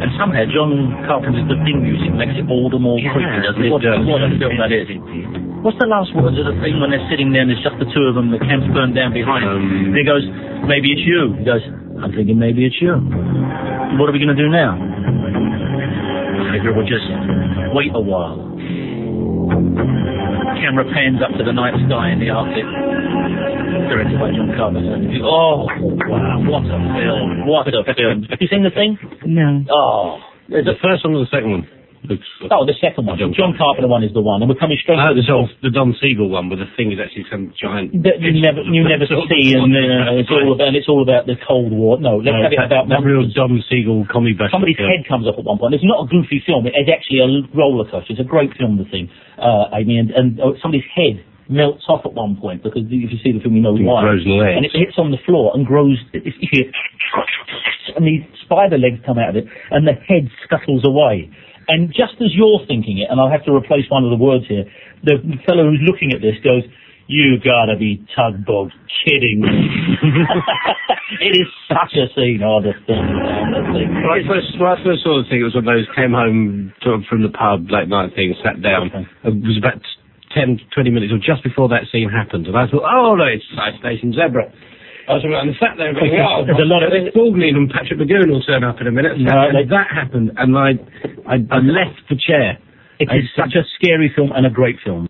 And somehow John Carpenter's The Thing music makes it all the more creepy, doesn't it? What a film that is. What's the last words of the thing when they're sitting there and there's just the two of them, the camp's burned down behind him? And he goes, maybe it's you. He goes, I'm thinking maybe it's you. What are we going to do now? I figure we'll just wait a while. Camera pans up to the night sky in the Arctic. Directed by John Carpenter. Oh, wow, what a film. What a film. Have you seen The Thing? No. Oh. The first one or the second one? Oh, the second one. John Carpenter one is the one. And we're coming straight to the Don Siegel one, where the thing is actually some giant... You never see, and it's all about the Cold War. No, let's have it about... That real Don Siegel comedy version. Somebody's head comes up at one point. It's not a goofy film. It's actually a roller coaster. It's a great film, The Thing, Amy, and somebody's head melts off at one point, because if you see the film, you know why. And it hits on the floor and grows... and these spider legs come out of it, and the head scuttles away. And just as you're thinking it, and I'll have to replace one of the words here, the fellow who's looking at this goes, you gotta be tugboat kidding me. It is such a scene, the thing. When I first saw the thing, it was when those came home from the pub late night thing, sat down. Okay. It was about 10, 20 minutes, or just before that scene happened, and I thought, oh no, it's Ice Station Zebra. I was and sat there going, oh, there's a lot of Baldwin and Patrick McGowan will turn up in a minute. That happened, and I left the chair. It is such a scary film and a great film.